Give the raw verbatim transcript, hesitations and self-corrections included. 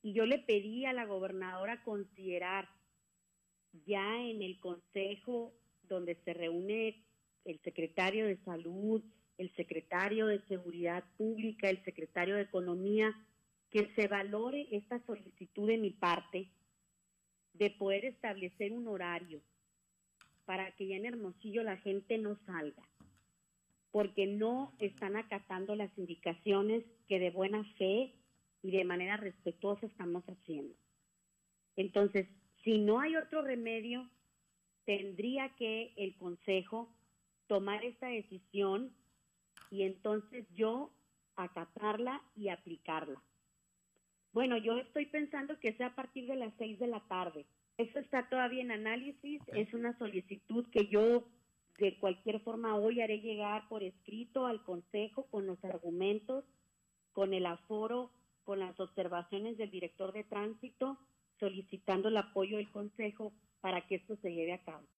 y yo le pedí a la gobernadora considerar ya en el consejo donde se reúne el secretario de Salud, el secretario de Seguridad Pública, el secretario de Economía, que se valore esta solicitud de mi parte de poder establecer un horario para que ya en Hermosillo la gente no salga, porque no están acatando las indicaciones que de buena fe y de manera respetuosa estamos haciendo. Entonces, si no hay otro remedio, tendría que el Consejo tomar esta decisión y entonces yo acatarla y aplicarla. Bueno, yo estoy pensando que sea a partir de las seis de la tarde. Eso está todavía en análisis, okay. Es una solicitud que yo de cualquier forma hoy haré llegar por escrito al Consejo con los argumentos, con el aforo, con las observaciones del director de tránsito, solicitando el apoyo del Consejo para que esto se lleve a cabo.